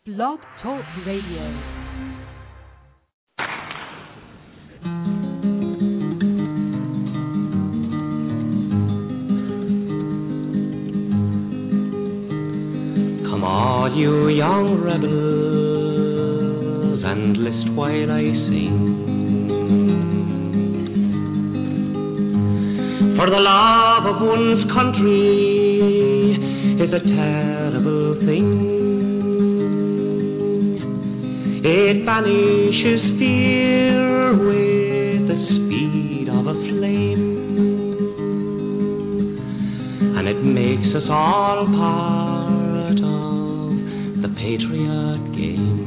Blog Talk Radio. Come all you young rebels and list while I sing. For the love of one's country is a terrible thing. It banishes fear with the speed of a flame, and it makes us all part of the patriot game.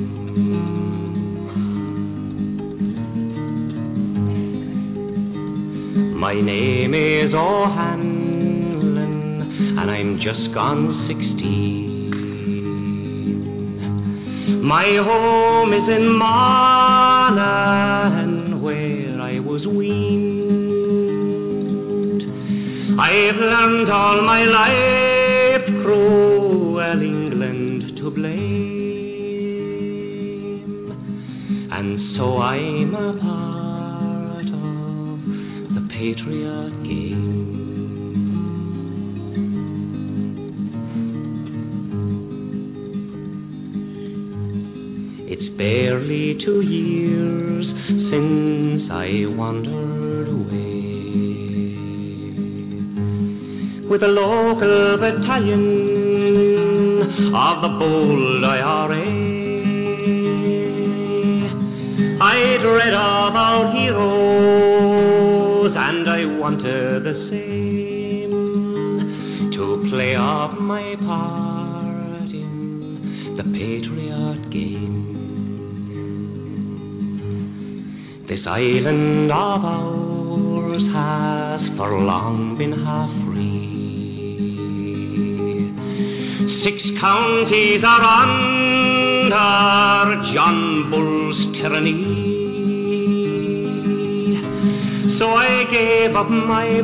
My name is O'Hanlon, and I'm just gone 16. My home is in Monaghan, where I was weaned. I've learned all my life cruel England to blame, and so I'm a part of the patriot game. It's barely 2 years since I wandered away with a local battalion of the bold IRA. I'd read of our heroes and I wanted the same, to play off my part in the patriot game. This island of ours has for long been half free. 6 counties are under John Bull's tyranny. So I gave up my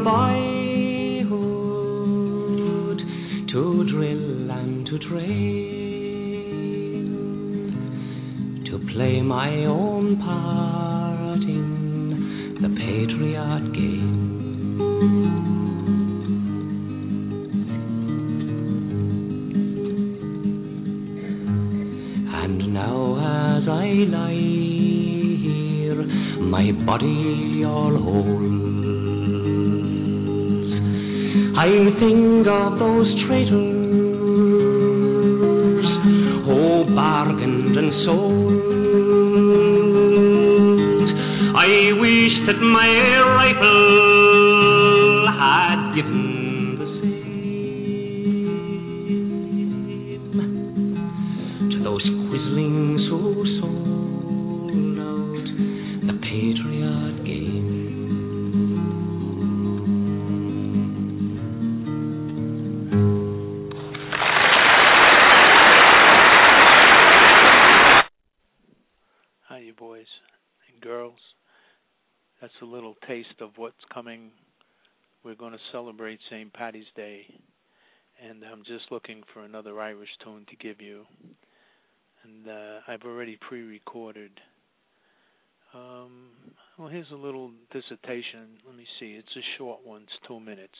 boyhood to drill and to train, to play my own part in the patriot game. And now as I lie here, my body all holds, I think of those traitors who bargained and sold. I wish that my rifle had given the same to those quislings who sold out the patriot game. Hi, you boys and girls. That's a little taste of what's coming. We're going to celebrate St. Paddy's Day, and I'm just looking for another Irish tune to give you. And I've already pre-recorded. Well, here's a little dissertation. Let me see. It's a short one. It's 2 minutes.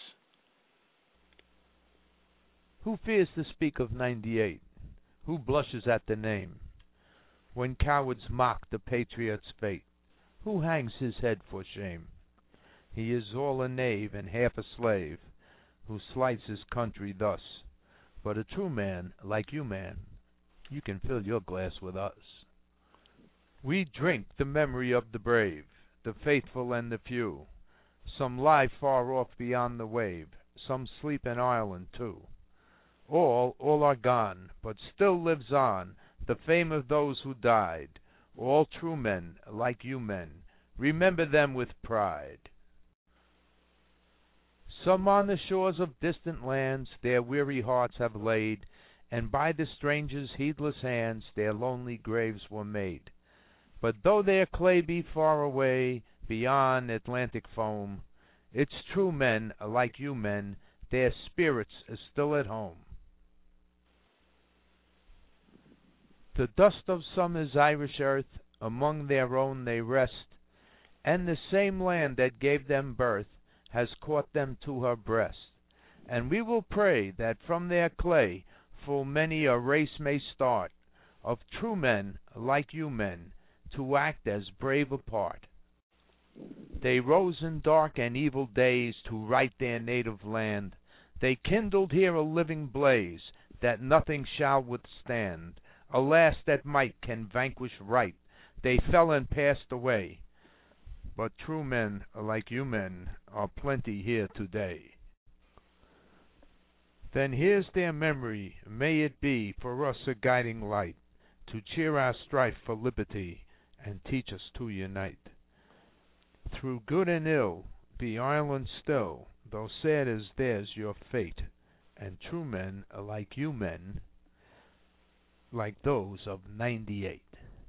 Who fears to speak of 98? Who blushes at the name? When cowards mock the patriot's fate, who hangs his head for shame? He is all a knave and half a slave, who slights his country thus. But a true man, like you, man, you can fill your glass with us. We drink the memory of the brave, the faithful and the few. Some lie far off beyond the wave, some sleep in Ireland too. All are gone, but still lives on the fame of those who died. All true men, like you men, remember them with pride. Some on the shores of distant lands their weary hearts have laid, and by the strangers' heedless hands their lonely graves were made. But though their clay be far away, beyond Atlantic foam, it's true men, like you men, their spirits are still at home. The dust of summer's Irish earth, among their own they rest, and the same land that gave them birth has caught them to her breast. And we will pray that from their clay full many a race may start, of true men like you men, to act as brave a part. They rose in dark and evil days to right their native land. They kindled here a living blaze that nothing shall withstand. Alas, that might can vanquish right. They fell and passed away. But true men like you men are plenty here today. Then here's their memory, may it be for us a guiding light, to cheer our strife for liberty and teach us to unite. Through good and ill, be Ireland still, though sad is theirs your fate, and true men are like you men, like those of '98.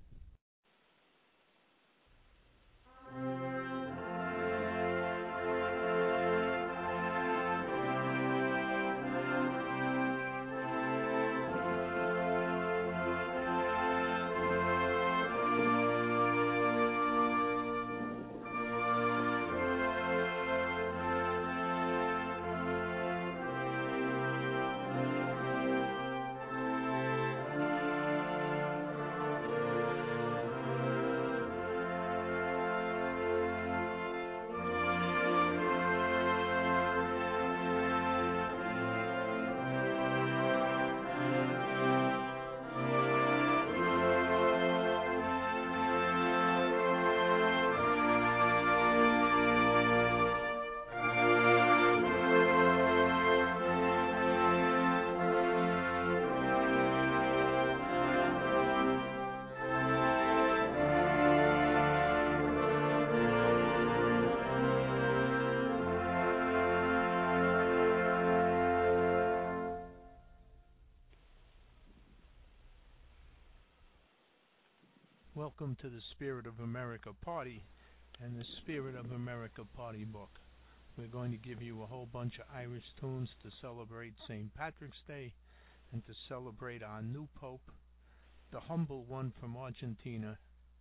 Welcome to the Spirit of America Party and the Spirit of America Party book. We're going to give you a whole bunch of Irish tunes to celebrate St. Patrick's Day and to celebrate our new Pope, the humble one from Argentina.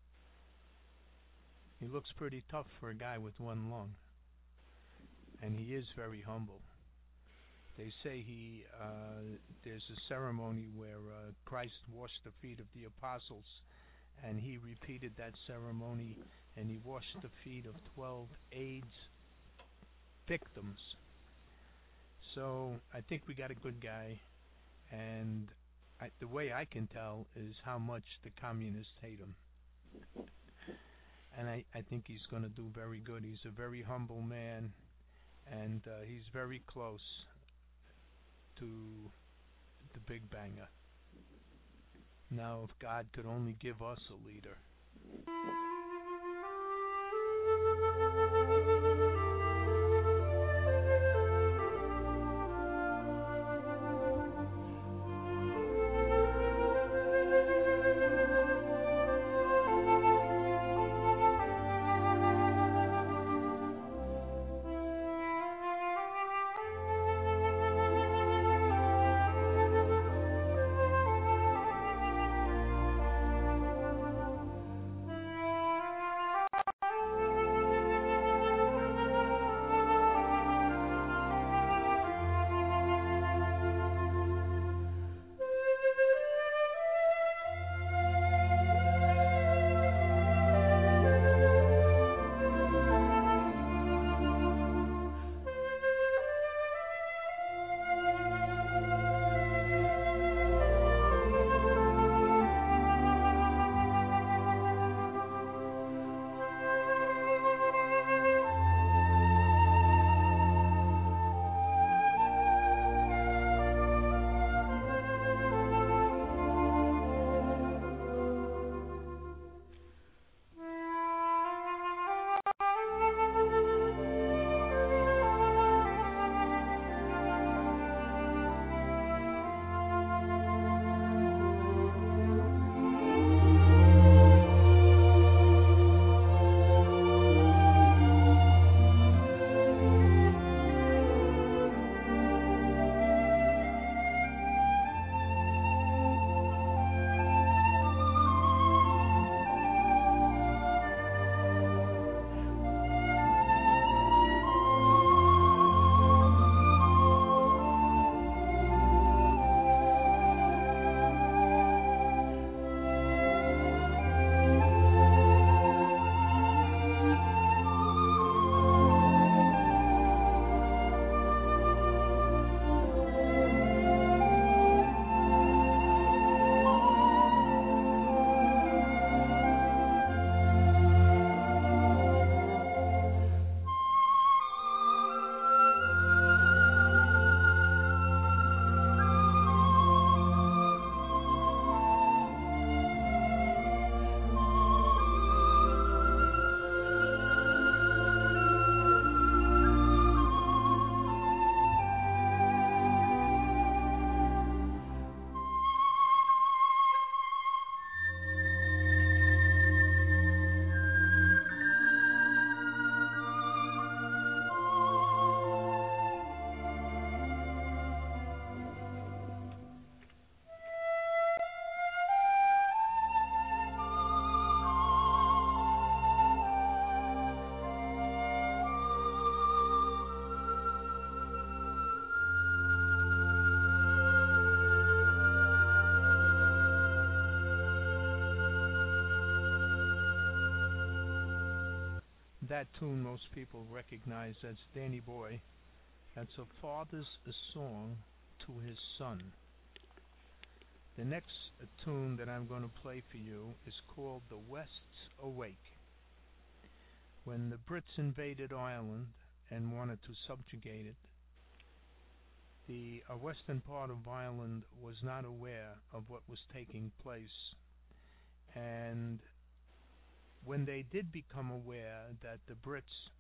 He looks pretty tough for a guy with one lung, and he is very humble. They say there's a ceremony where Christ washed the feet of the apostles, and he repeated that ceremony, and he washed the feet of 12 AIDS victims. So I think we got a good guy, and the way I can tell is how much the communists hate him. And I think he's going to do very good. He's a very humble man, and he's very close to the big banger. Now, if God could only give us a leader. That tune most people recognize as Danny Boy. That's a father's song to his son. The next tune that I'm going to play for you is called The West's Awake. When the Brits invaded Ireland and wanted to subjugate it, the western part of Ireland was not aware of what was taking place. And when they did become aware that the Brits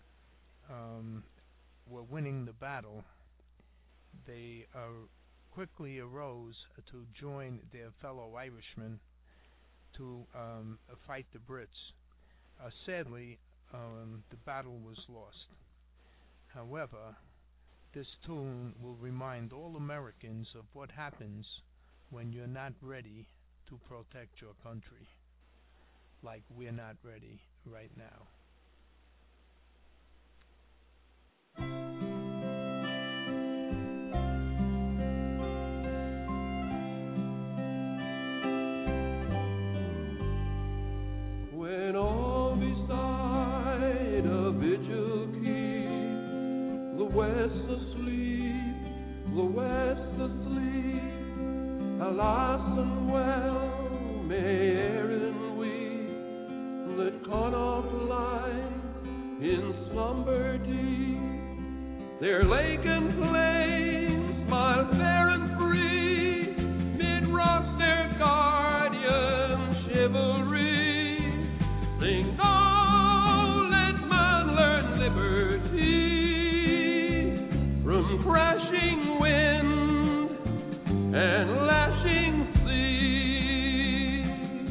were winning the battle, they quickly arose to join their fellow Irishmen to fight the Brits. Sadly, the battle was lost. However, this tune will remind all Americans of what happens when you're not ready to protect your country, like we're not ready right now. When all beside a vigil keep, the West asleep, the West asleep, alas and well may Erin weep, that Connaught lies in slumber deep. Their lake and plain smile fair and free, mid rocks their guardian chivalry. Sing, oh, let man learn liberty from crashing wind and lashing sea.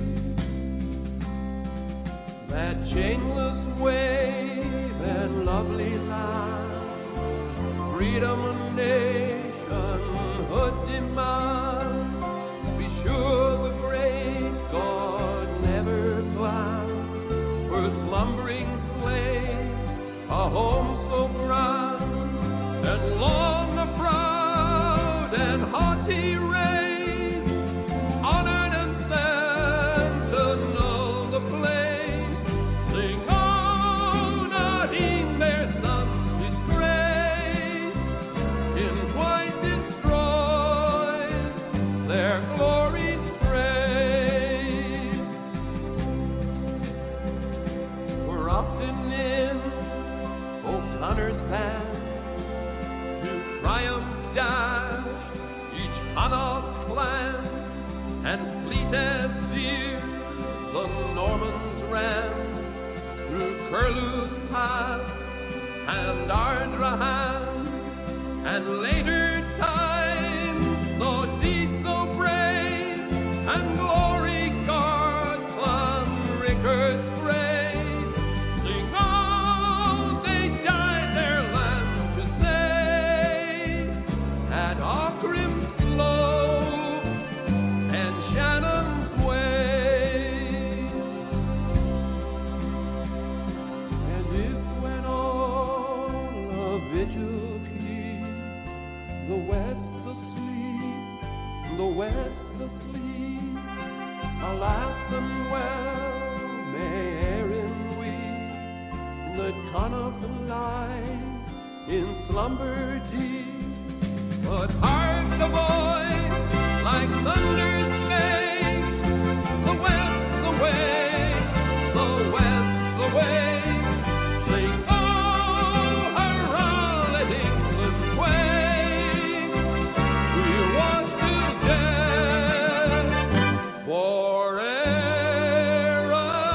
That chainless wave and lovely land, freedom and nationhood demand. Be sure the great God never planned for slumbering slaves a home so grand, and long a proud and haughty race, honored and sent to know the place. Sing, oh, not in their sons disgrace, in quite destroyed their glory's praise. We're often in O'Connor's band to triumph dash each Connaught clan, and fleet as dear the Normans ran through Curlew's Pass and Ardrahan, and later times so deep, so brave, and glory guard Clanrickard's grave. Sing, oh, they died their land to save at Aughrim Slope and Shannon's Way. And if when all a vigil keep, the West asleep, the West asleep, alas and well may Erin weep, that Connaught lies in slumber deep. But hark the voice like thunder's face, the West away, the West away. Sing, oh, hurrah, let England quake. We want to death for Erin's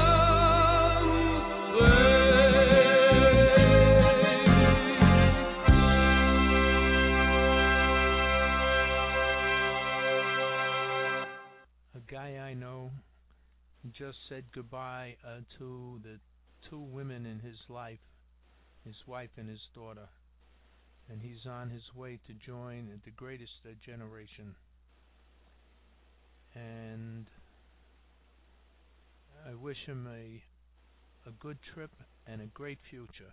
A guy I know just said goodbye to the two women in his life, his wife and his daughter, and he's on his way to join the greatest generation. And I wish him a good trip and a great future.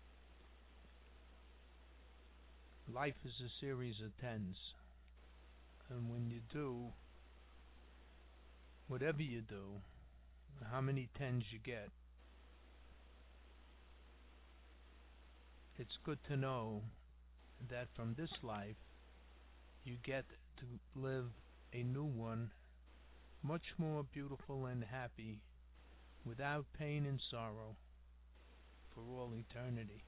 Life is a series of tens, and when you do whatever you do, how many tens you get it's good to know that from this life you get to live a new one, much more beautiful and happy, without pain and sorrow, for all eternity.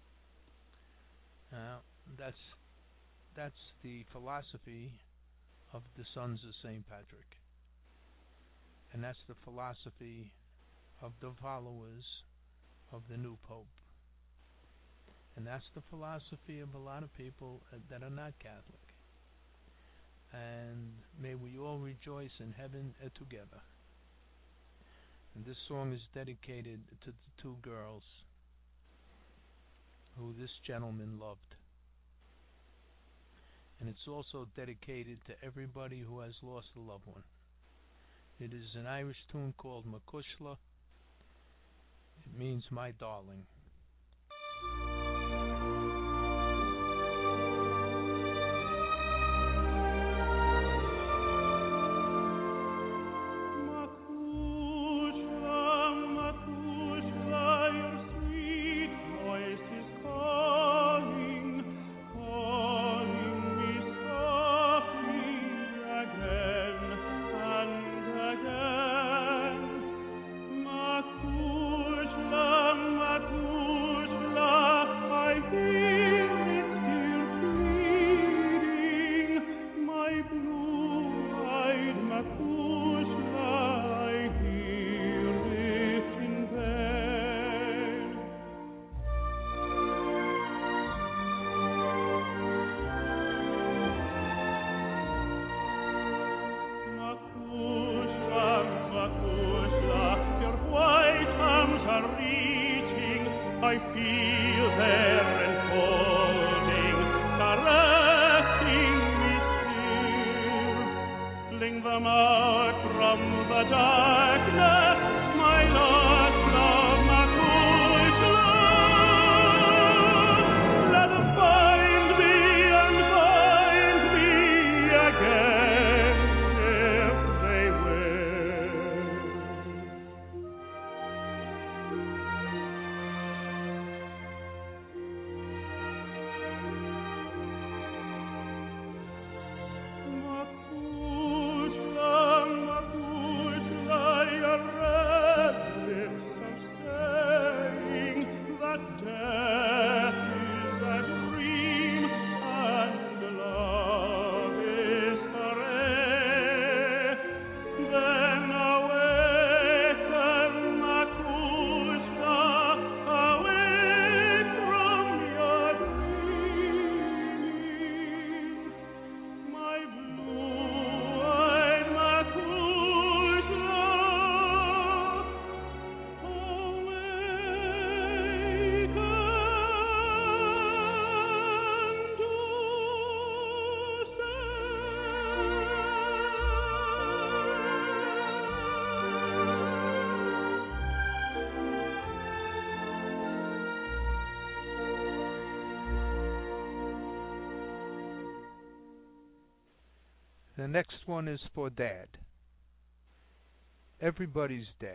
Now, that's the philosophy of the Sons of St. Patrick. And that's the philosophy of the followers of the new Pope. And that's the philosophy of a lot of people that are not Catholic. And may we all rejoice in heaven together. And this song is dedicated to the two girls who this gentleman loved. And it's also dedicated to everybody who has lost a loved one. It is an Irish tune called Macushla. It means my darling. The next one is for Dad. Everybody's Dad.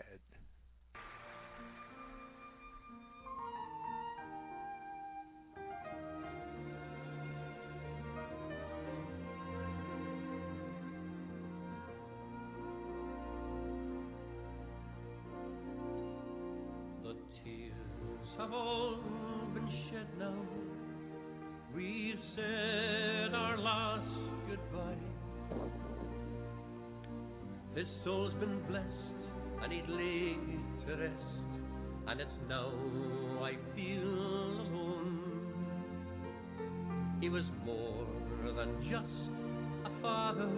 The tears have all been shed now. We've said our last goodbye. His soul's been blessed, and he'd laid to rest, and it's now I feel alone. He was more than just a father,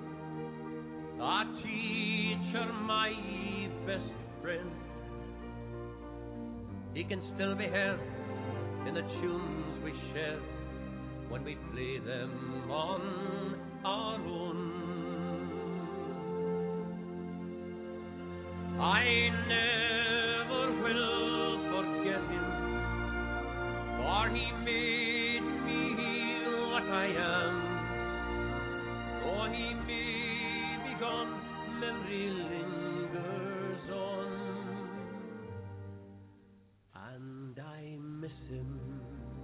a teacher, my best friend. He can still be heard in the tunes we share when we play them on our own. I never will forget him, for he made me what I am. Though he may be gone, memory lingers on, and I miss him.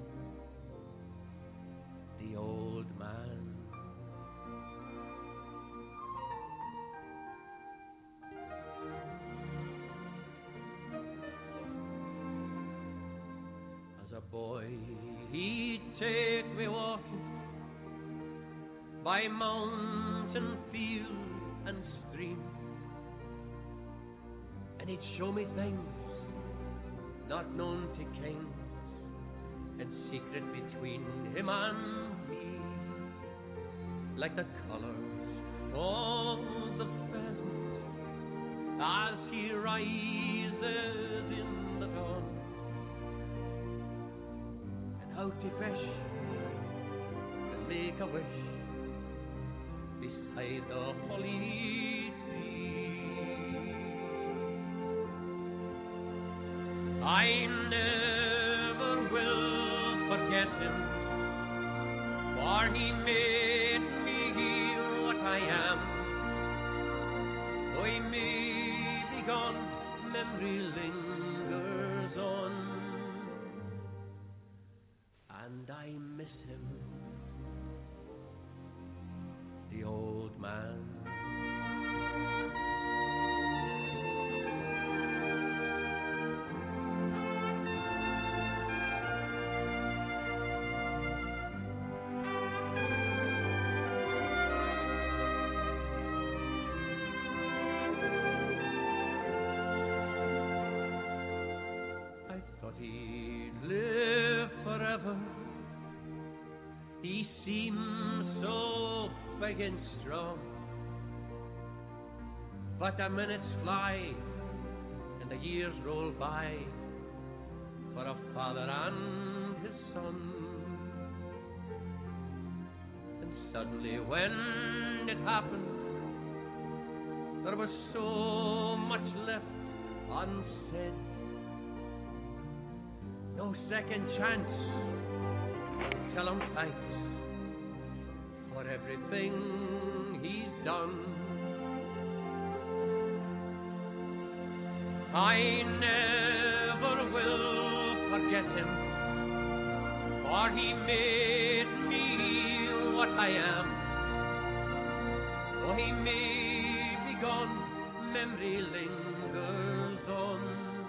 way he'd take me walking by mountain, field, and stream, and he'd show me things not known to kings, in secret between him and me, like the colours of the pheasant as he rises in the dawn, and how to fish and make a wish beside the holly tree. I never will forget him, for he made me what I am. Though he may be gone, memory lingers on, and I miss him, the old man. He'd live forever. He seems so big and strong, but the minutes fly and the years roll by for a father and his son. And suddenly when it happened, there was so much left unsaid. No second chance. Tell him thanks for everything he's done. I never will forget him, for he made me what I am. Though he may be gone, memory lingers on,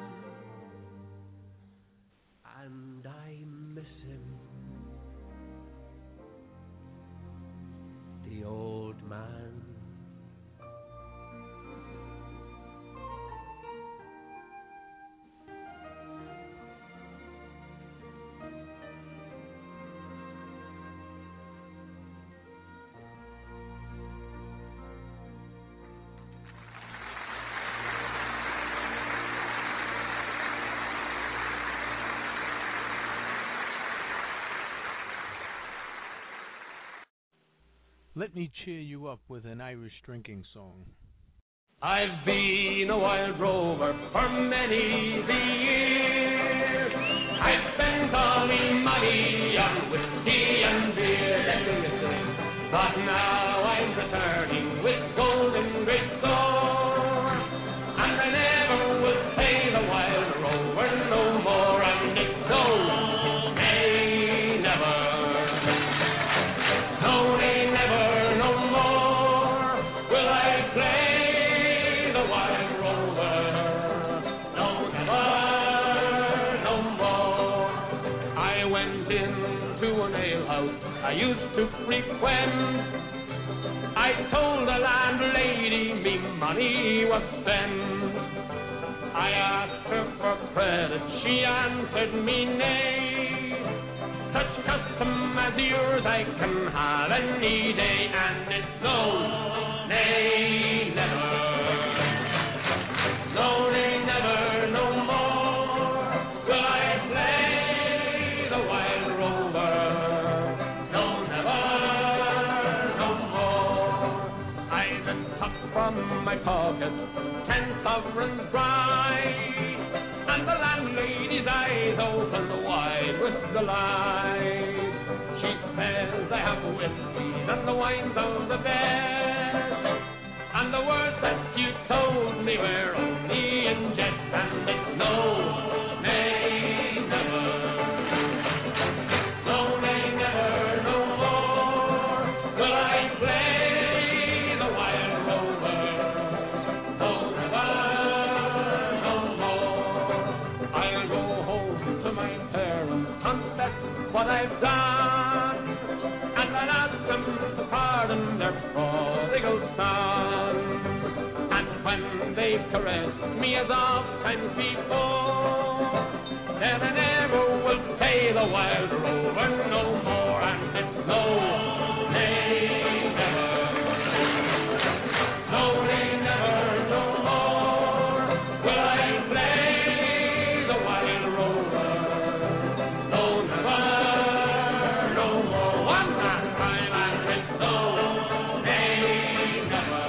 and I miss him, the old man. Let me cheer you up with an Irish drinking song. I've been a wild rover for many the years. I've spent all my money on whiskey and beer. But now I'm returning with golden great store, and I never will say the wild rover no more. And it's so, nay, never. No, nay, never, no more will I play the wild rover. No, never, no more. I went into an alehouse I used to frequent. I told the landlady me money was spent. I asked her for credit, she answered me nay. Such custom as yours I can have any day, and it's no, nay, never. No, nay, never, no more will I play the wild rover. No, never, no more. I just took from my pocket 10 sovereigns bright, and the landlady's eyes opened wide with delight. She says I have whiskies and the wines of the best, and the words that you told me were only in jest, and it's no, nay, never. No, nay, never, no more will I play the wild rover. No, never, no more. I'll go home to my parents, confess they've caressed me as oft times before, that I never will pay the wild rover no more, and it's no, nay, never. No, nay, never, no more will I play the wild rover. No, never, no more. One last time, and it's no, nay, never.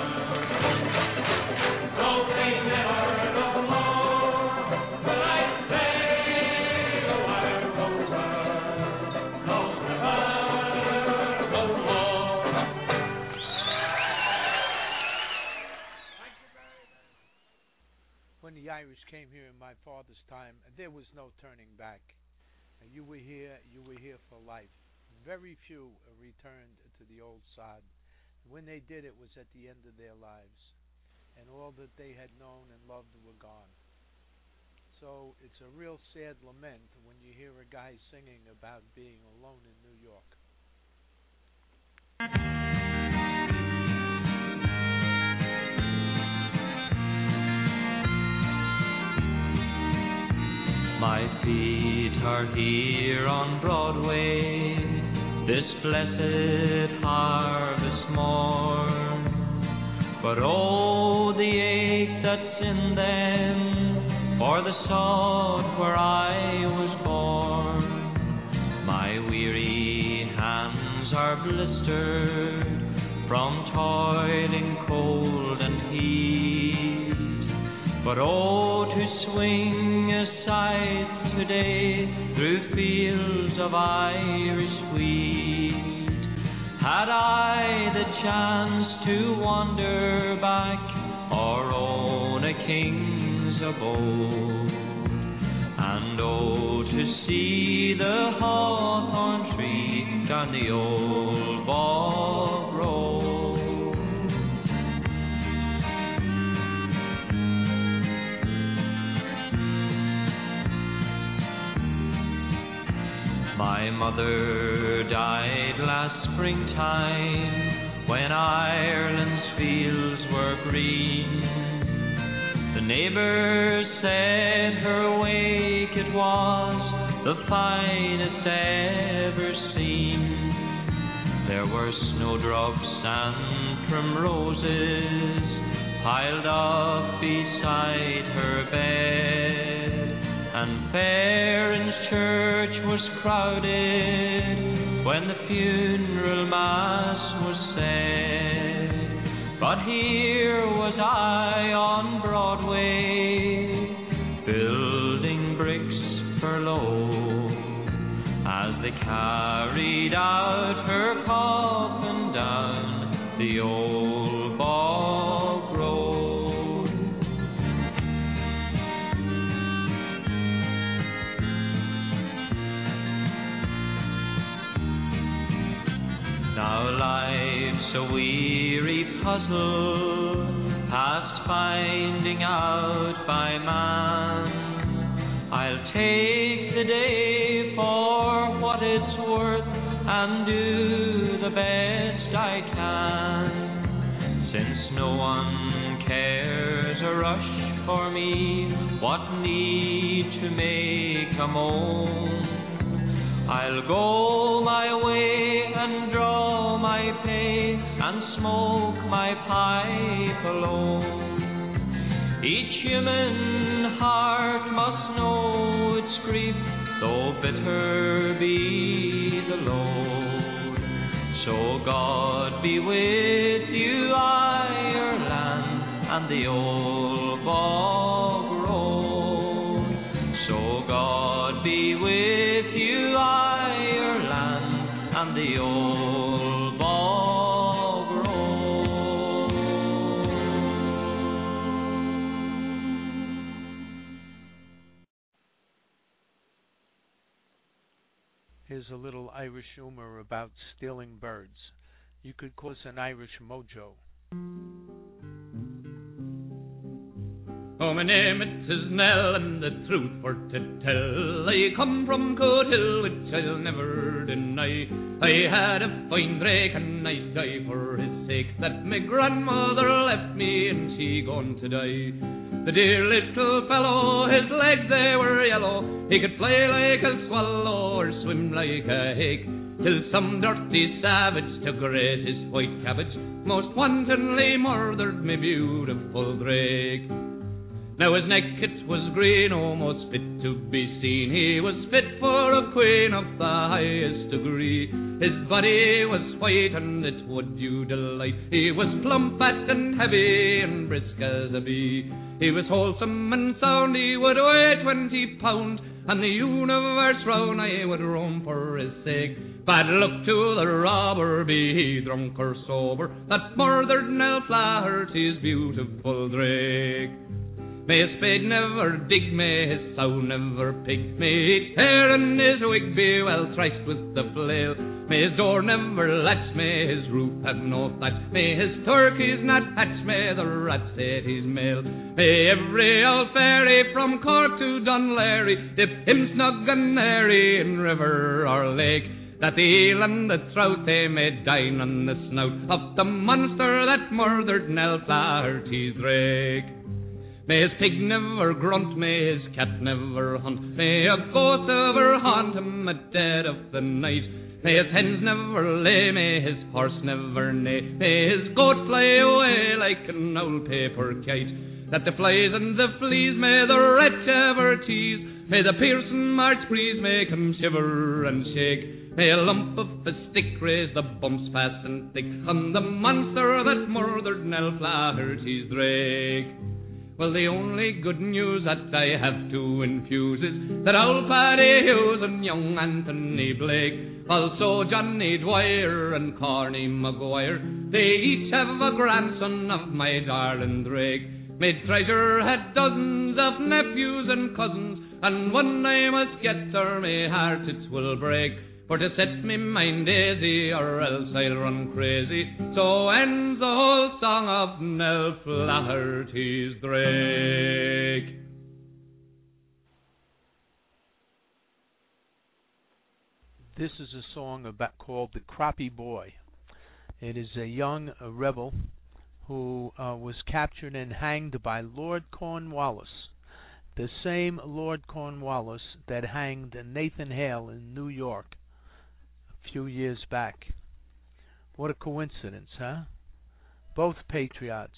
No, nay, never, no more will I play the wild rover. No, never, no more. When the Irish came here in my father's time, there was no turning back. You were here for life. Very few returned to the old sod. When they did, it was at the end of their lives, and all that they had known and loved were gone. So it's a real sad lament when you hear a guy singing about being alone in New York. My feet are here on Broadway, this blessed harvest morn. But oh, the ache that's in them for the sod where I was born. My weary hands are blistered from toiling cold and heat. But oh, to swing aside today through fields of Irish wheat. Had I the chance to wander back or own a king's abode, and oh, to see the hawthorn tree down the old bog road. My mother died last springtime when Ireland's fields were green. The neighbors said her wake it was the finest ever seen. There were snowdrops and primroses piled up beside her bed, and Farron's church was crowded when the funeral mass was said. But here was I on Broadway, building bricks for low, as they carried out her coffin down the old bog road. Now life's a weary puzzle, past finding out by man. I'll take the day for what it's worth and do the best I can. Since no one cares a rush for me, what need to make a moan? I'll go my way and draw my pay and smoke my pipe alone. Each human heart must know its grief, though bitter be the load. So God be with you, Ireland, and the old bog road. So God be with you, Ireland, and the old bog road. Here's a little Irish humor about stealing birds. You could call this an Irish mojo. Oh, my name it is Nell, and the truth for to tell, I come from Coathill, which I'll never deny. I had a fine drake, and I die for his sake that my grandmother left me and she gone to die. The dear little fellow, his legs they were yellow, he could fly like a swallow or swim like a hake, till some dirty savage took great his white cabbage, most wantonly murdered me beautiful Drake. Now his neck it was green, almost fit to be seen, he was fit for a queen of the highest degree. His body was white and it would you delight, he was plump, fat and heavy and brisk as a bee. He was wholesome and sound, he would weigh 20 pound, and the universe round I would roam for his sake. Bad luck to the robber, be he drunk or sober, that murdered Nell Flaherty's beautiful Drake. May his spade never dig, may his sow never pig, may his hair and his wig be well triced with the flail, may his door never latch, may his roof have no thatch, may his turkeys not hatch, may the rats eat his mail, may every old fairy from Cork to Dunleary dip him snug and airy in river or lake, that the eel and the trout they may dine on the snout of the monster that murdered Nell Flaherty's Drake. May his pig never grunt, may his cat never hunt, may a ghost ever haunt him at dead of the night, may his hens never lay, may his horse never neigh, may his goat fly away like an old paper kite, that the flies and the fleas may the wretch ever tease, may the Pearson March breeze make him shiver and shake, may a lump of a stick raise the bumps fast and thick on the monster that murdered Nell Flaherty's Drake. Well, the only good news that I have to infuse is that old Paddy Hughes and young Anthony Blake, also Johnny Dwyer and Corny Maguire, they each have a grandson of my darling Drake. My treasure had dozens of nephews and cousins, and one I must get or my heart it will break, for to set me mind easy or else I'll run crazy. So ends the whole song of Nell Flaherty's Drake. This is a song called The Crappie Boy. It is a young rebel who was captured and hanged by Lord Cornwallis, the same Lord Cornwallis that hanged Nathan Hale in New York a few years back. What a coincidence, huh? Both patriots.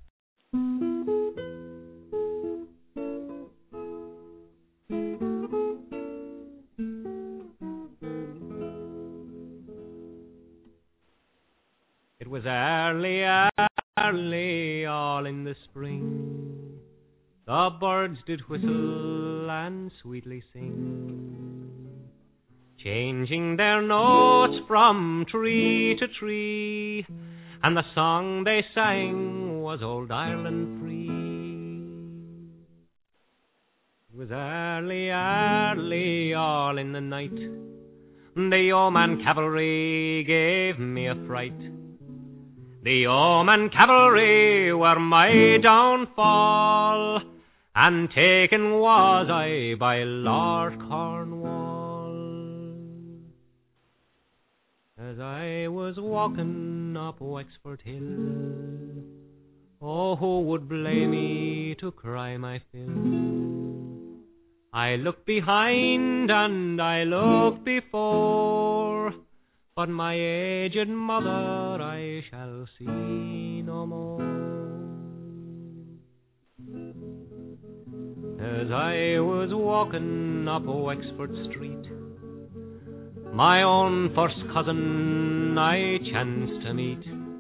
It was early, all in the spring. The birds did whistle and sweetly sing, changing their notes from tree to tree, and the song they sang was Old Ireland Free. It was early, all in the night. The Yeoman Cavalry gave me a fright. The Yeoman Cavalry were my downfall, and taken was I by Lord Cornwall. As I was walking up Wexford Hill, oh, who would blame me to cry my fill? I looked behind and I looked before, but my aged mother I shall see no more. As I was walking up Wexford Street, my own first cousin I chanced to meet.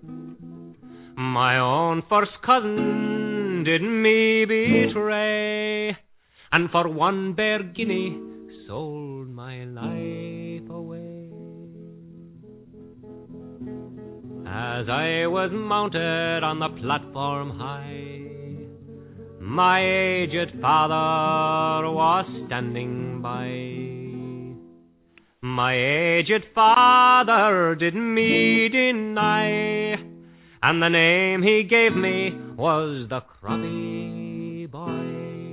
My own first cousin did me betray, and for one bare guinea sold my life away. As I was mounted on the platform high, my aged father was standing by. My aged father did me deny, and the name he gave me was the Crappie Boy.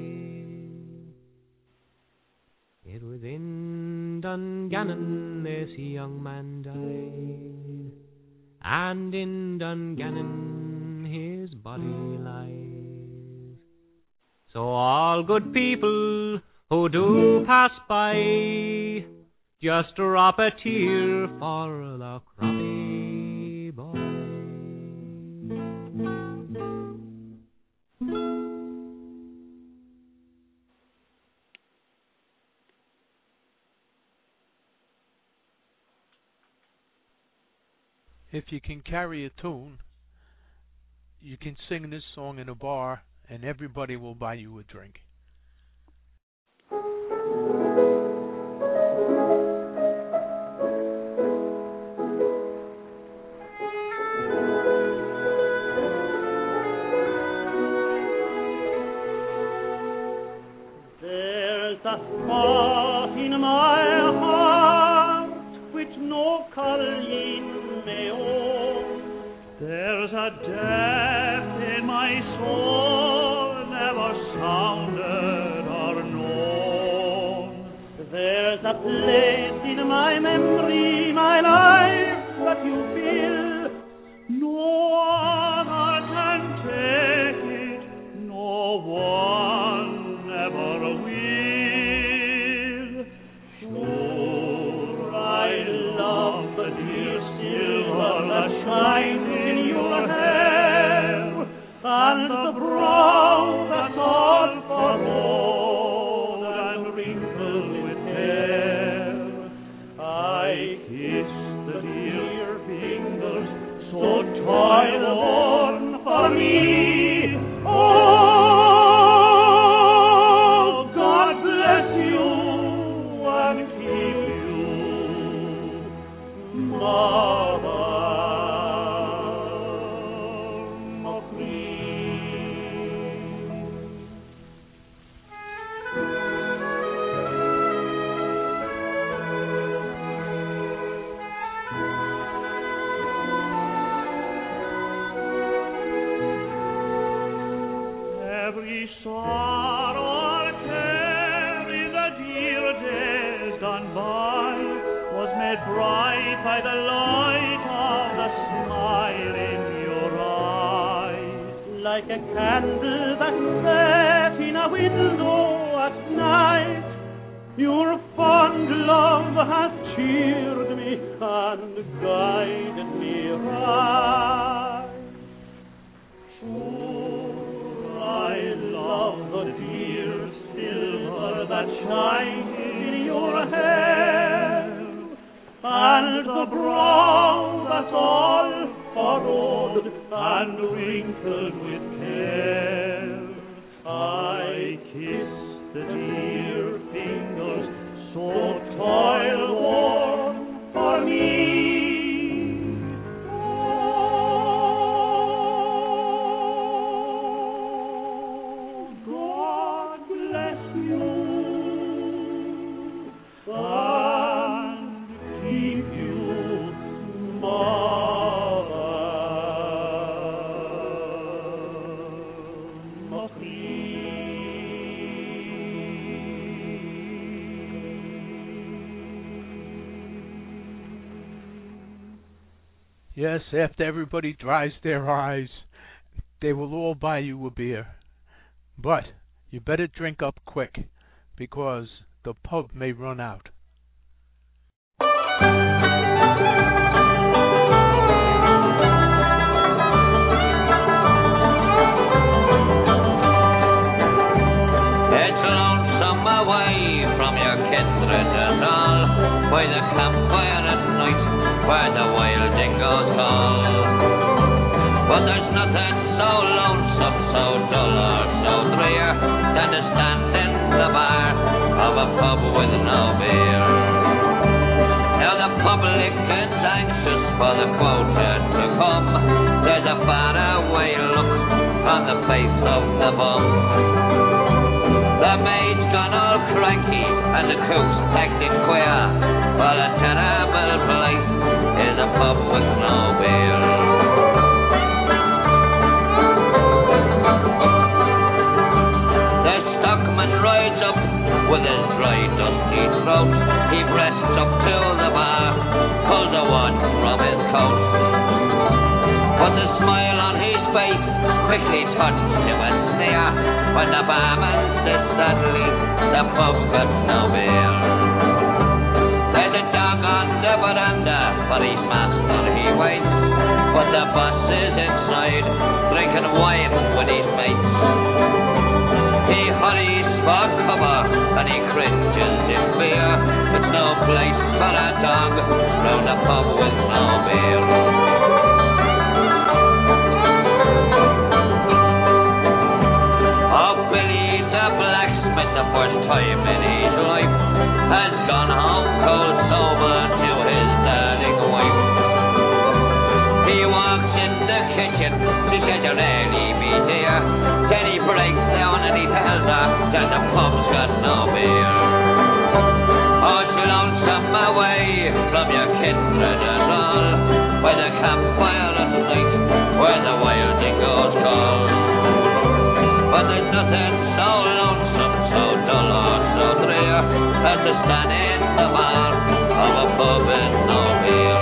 It was in Dungannon this young man died, and in Dungannon his body lies. So all good people who do pass by, just drop a tear for the Croppy boy. If you can carry a tune, you can sing this song in a bar and everybody will buy you a drink. There's a spot in my heart which no Colleen may own. There's a depth in my soul never sounded or known. There's a place in my memory, my life, that you fill. No other can take it, no one ever will. Sure, I love the dear silver that shines in your hair, and the brow that's all furrowed and wrinkled with care. I kiss the dear fingers so toil-worn for me. Oh, God bless you and keep you, Mother McCreary. Every sorrow or care in the dear days gone by was made bright by the light of the smile in your eyes, like a candle that set in a window at night. Your fond love has cheered me and guided me right. I love the dear silver that shines in your hair, and the brow that's all furrowed and wrinkled with care. I kiss the dear fingers so toil-worn for me. Yes, after everybody dries their eyes, they will all buy you a beer. But you better drink up quick, because the pub may run out. It's lonesome away from your kindred and all, by the campfire at night, where the wild dingoes call. But there's nothing so lonesome, so dull or so drear, than to stand in the bar of a pub with no beer. Now the public is anxious for the quota to come. There's a far away look on the face of the bum. The maid's gone all cranky and the cook's acting queer. Well, a terrible place is a pub with no beer. The stockman rides up with his dry, dusty throat. He breasts up to the bar, pulls a wad from his coat. quickly touched to a sneer when the barman said suddenly the pub got no beer. There's a dog on the veranda, for his master he waits, but the boss is inside, drinking wine with his mates. He hurries for cover, and he cringes in fear. It's no place for a dog, round a pub with no beer. Oh, Billy the blacksmith, the first time in his life, has gone home cold sober to his darling wife. He walks in the kitchen, she says, "You'll really be dear." Then he breaks down and he tells her that the pub's got no beer. Oh, it's lonesome away from your kindred and all, by the campfire at night, where the wild dingoes call. But there's nothing so lonesome, so dull or so drear, as to stand in the bar of a pub with no beer.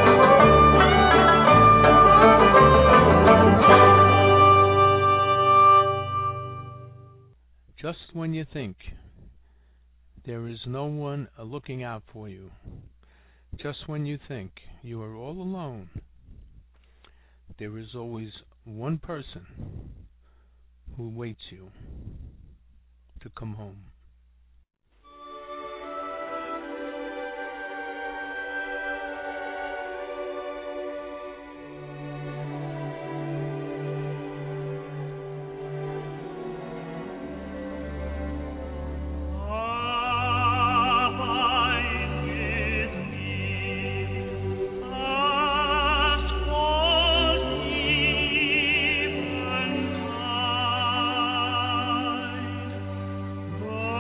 Just when you think there is no one looking out for you, just when you think you are all alone, there is always one person who waits you to come home. Oh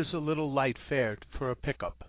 here's a little light fare for a pickup.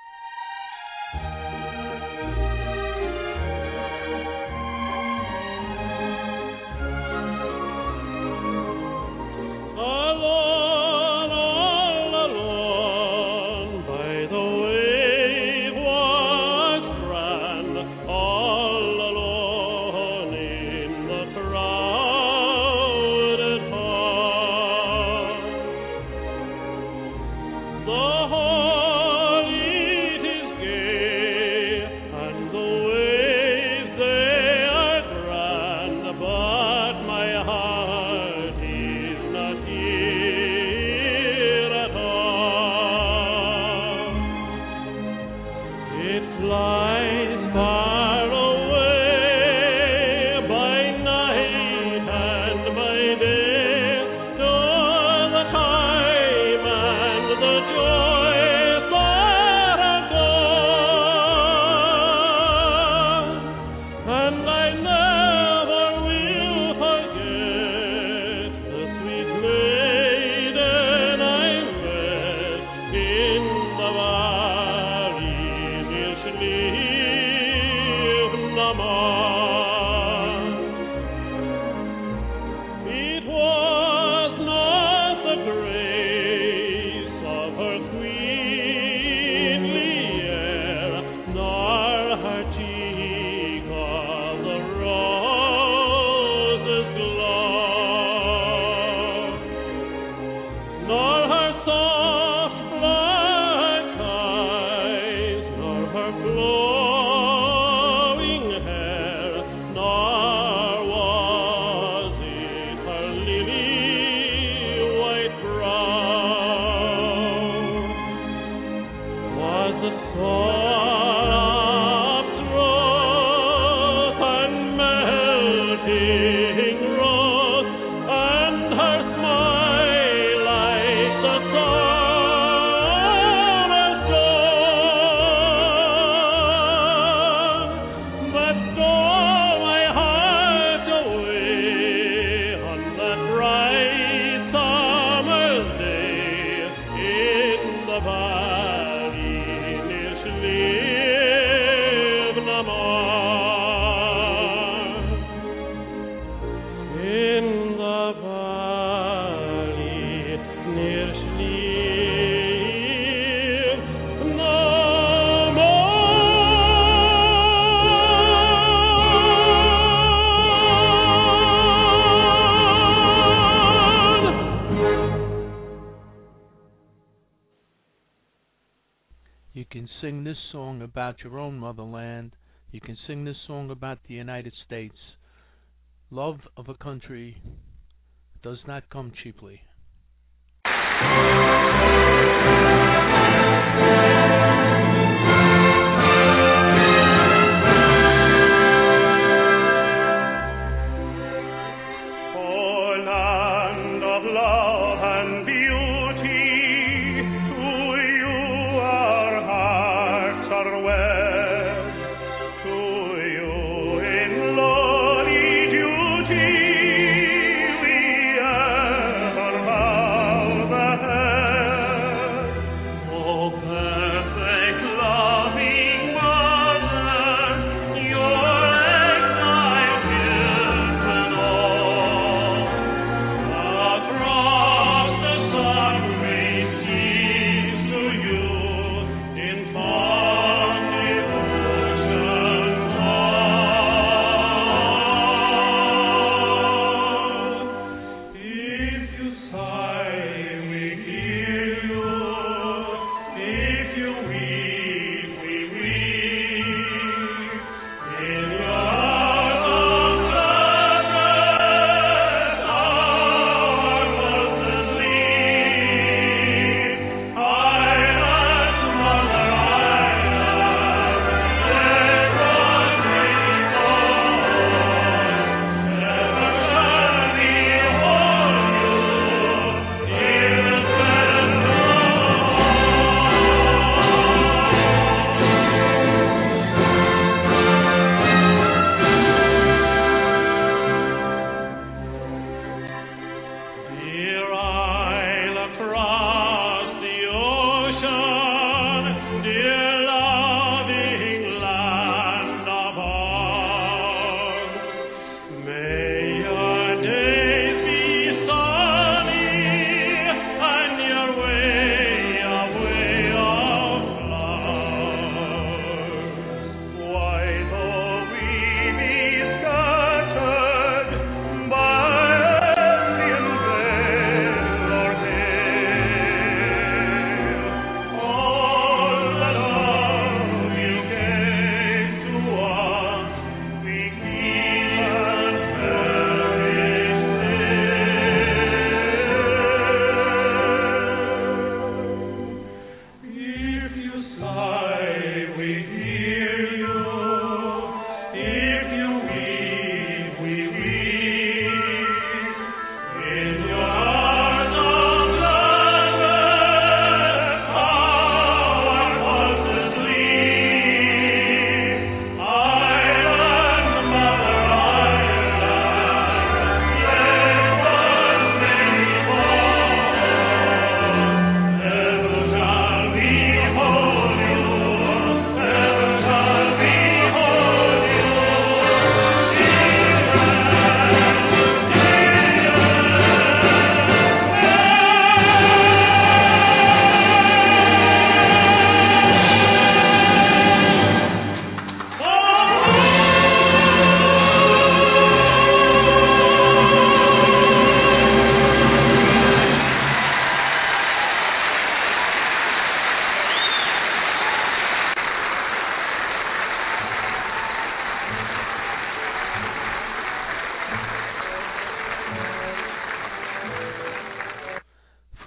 You can sing this song about your own motherland. You can sing this song about the United States. Love of a country does not come cheaply. Our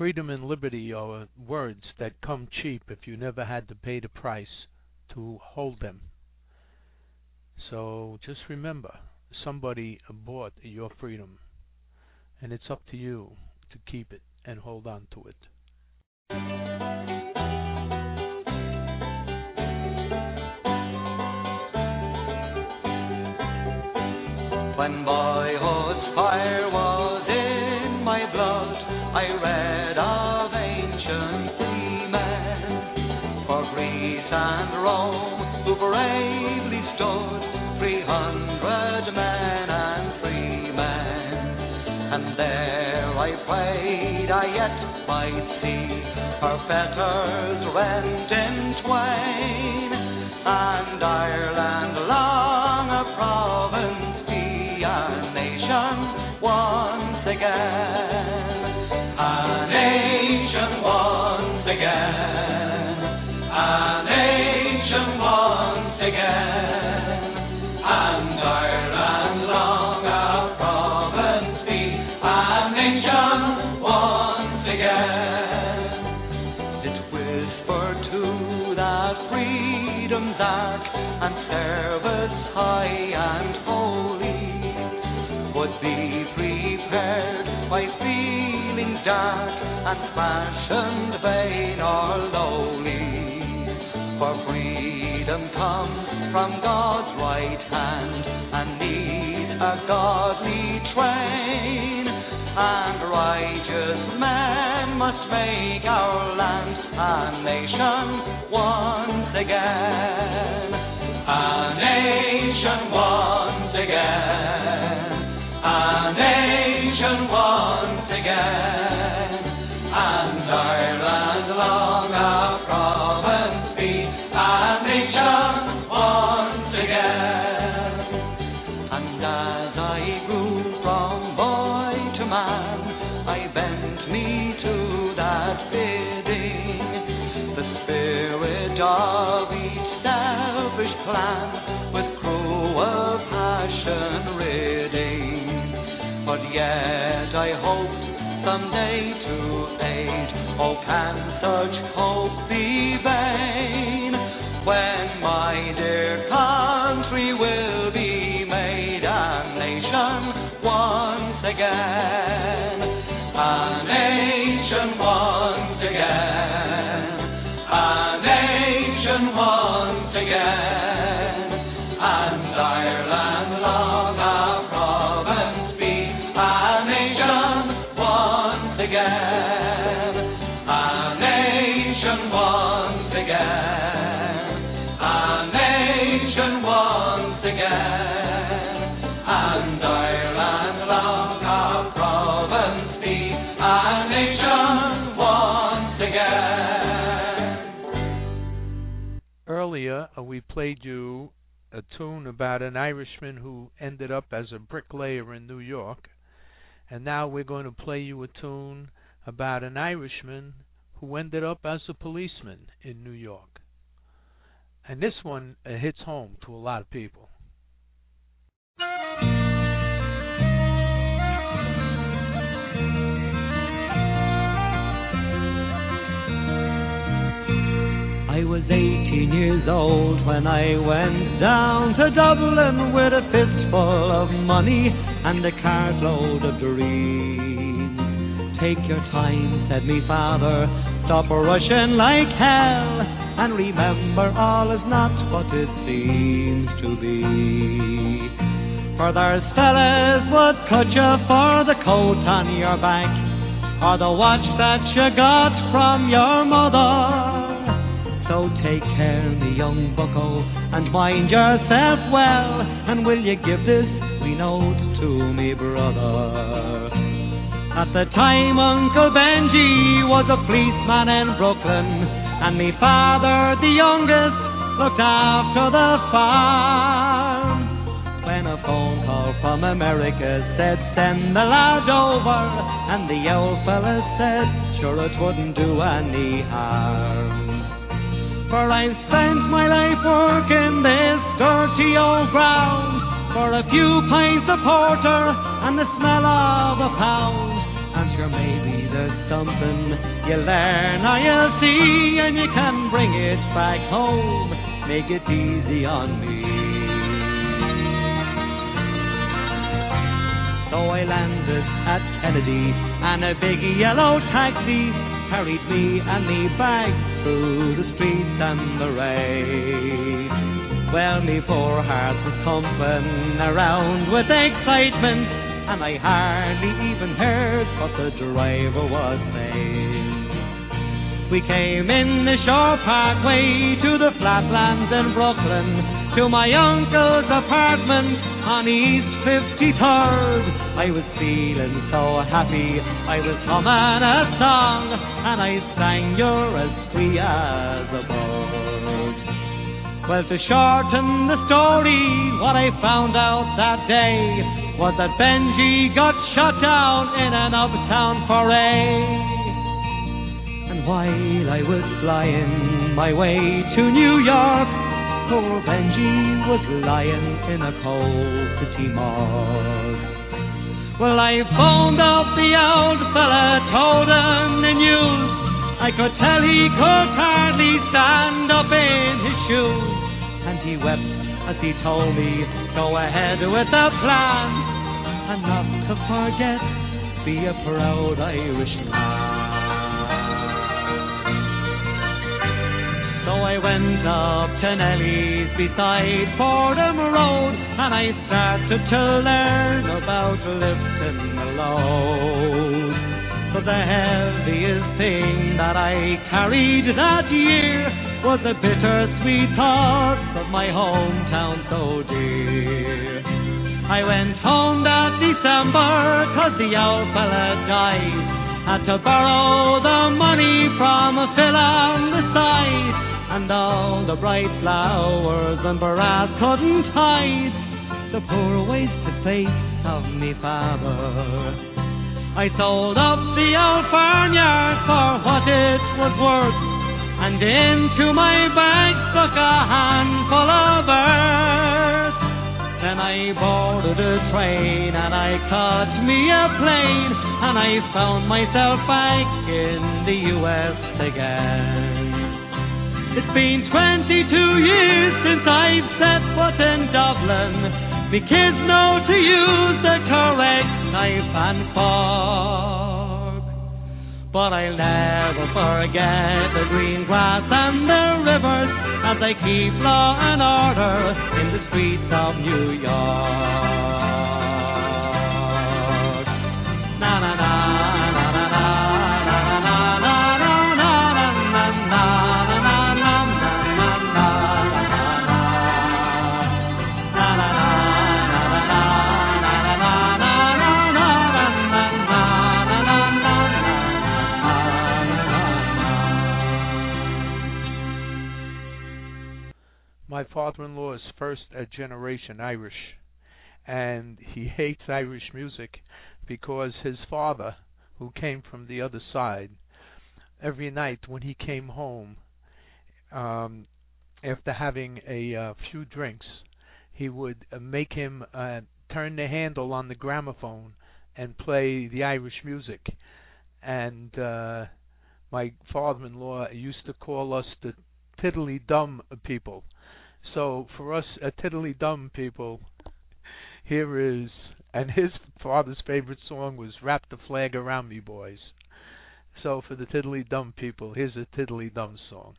freedom and liberty are words that come cheap if you never had to pay the price to hold them. So just remember, somebody bought your freedom, and it's up to you to keep it and hold on to it. When boyhood's fire was in my blood, I read of ancient seamen, for Greece and Rome, who bravely stood, 300 men and freemen. And there I prayed I yet might see her fetters rent in twain, and Ireland long a province be, a nation once again, a nation once again, a nation once again, and Ireland long a province be, a nation once again. It whispered to that freedom's ark and service high and holy would be prepared by feelings dark and fashioned vain or lowly. For freedom comes from God's right hand and needs a godly train, and righteous men must make our land a nation once again, a nation once again, a nation once again, and Ireland long a province be, a nation once again. And as I grew from boy to man, I bent me to that bidding, the spirit of each selfish plan with cruel passion ridding. But yet I hoped someday to aid. Oh, can such hope be vain, when my dear country will be made a nation once again, a nation once again, a nation once again, and Ireland long a province be, a nation once again, a nation once again, a nation once again, and Ireland long a province be, a nation once again. Earlier, we played you a tune about an Irishman who ended up as a bricklayer in New York. And now we're going to play you a tune about an Irishman who ended up as a policeman in New York. And this one hits home to a lot of people. I was 18 years old when I went down to Dublin with a fistful of money and a cartload of dreams. Take your time, said me father, stop rushing like hell, and remember all is not what it seems to be. For there's fellas would cut you for the coat on your back, or the watch that you got from your mother. So take care, me young bucko, and mind yourself well, and will you give this wee note to me brother? At the time Uncle Benji was a policeman in Brooklyn, and me father, the youngest, looked after the farm. When a phone call from America said send the lad over, and the old fella said sure it wouldn't do any harm. For I've spent my life working this dirty old ground for a few pints of porter and the smell of a pound. And sure maybe the a something you learn or you'll see, and you can bring it back home. Make it easy on me. So I landed at Kennedy, and a big yellow taxi carried me and me bag through the streets and the rain. Well, me poor heart was thumping around with excitement, and I hardly even heard what the driver was saying. We came in the Shore Parkway to the flatlands in Brooklyn, to my uncle's apartment on East 53rd. I was feeling so happy, I was humming a song, and I sang "You're as free as a bird." Well, to shorten the story, what I found out that day was that Benji got shot down in an uptown foray. And while I was flying my way to New York, poor Benji was lying in a cold city morgue. Well, I phoned up the old fella, told him the news. I could tell he could hardly stand up in his shoes, and he wept as he told me, go ahead with the plan, and not to forget, be a proud Irishman. So I went up to Nellie's beside Fordham Road, and I started to learn about lifting the load. But the heaviest thing that I carried that year was the bittersweet thought of my hometown so dear. I went home that December 'cause the old fella died. Had to borrow the money from Phil on the side, and all the bright flowers and brass couldn't hide the poor wasted face of me father. I sold up the old farmyard for what it was worth, and into my bag stuck a handful of earth. Then I boarded a train and I caught me a plane, and I found myself back in the US again. It's been 22 years since I've set foot in Dublin. Me kids know to use the correct knife and fork, but I'll never forget the green grass and the rivers as I keep law and order in the streets of New York. Na na na na na na na na na na na na na. My father-in-law is first-generation Irish, and he hates Irish music because his father, who came from the other side, every night when he came home, after having a few drinks, he would make him turn the handle on the gramophone and play the Irish music. And my father-in-law used to call us the tiddly-dum people. So for us tiddly-dum people, here is, and his father's favorite song was "Wrap the Flag Around Me, Boys." So for the tiddly-dum people, here's a tiddly-dum song.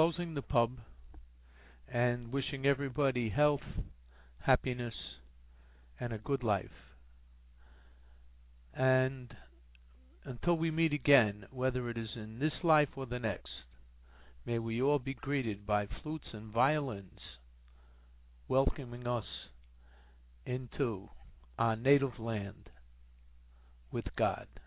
closing the pub and wishing everybody health, happiness, and a good life. And until we meet again, whether it is in this life or the next, may we all be greeted by flutes and violins welcoming us into our native land with God.